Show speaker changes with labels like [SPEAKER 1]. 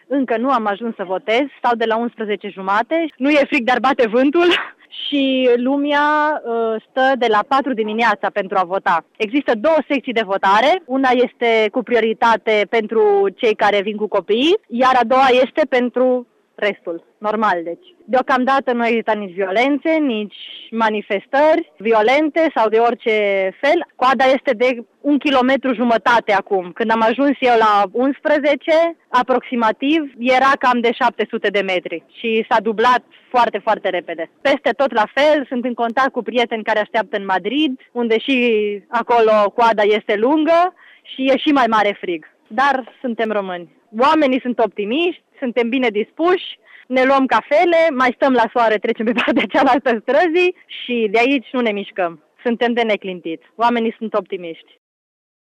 [SPEAKER 1] Încă nu am ajuns să votez, stau de la 11:30. Nu e frig, dar bate vântul și lumea stă de la 4 dimineața pentru a vota. Există 2 secții de votare. Una este cu prioritate pentru cei care vin cu copiii, iar a doua este pentru restul. Normal, deci. Deocamdată nu există nici violențe, nici manifestări violente sau de orice fel. Coada este de 1,5 km acum. Când am ajuns eu la 11, aproximativ, era cam de 700 de metri și s-a dublat foarte, foarte repede. Peste tot la fel, sunt în contact cu prieteni care așteaptă în Madrid, unde și acolo coada este lungă și e și mai mare frig. Dar suntem români. Oamenii sunt optimiști, suntem bine dispuși, ne luăm cafele, mai stăm la soare, trecem pe partea cealaltă străzii și de aici nu ne mișcăm. Suntem de neclintit. Oamenii sunt optimiști.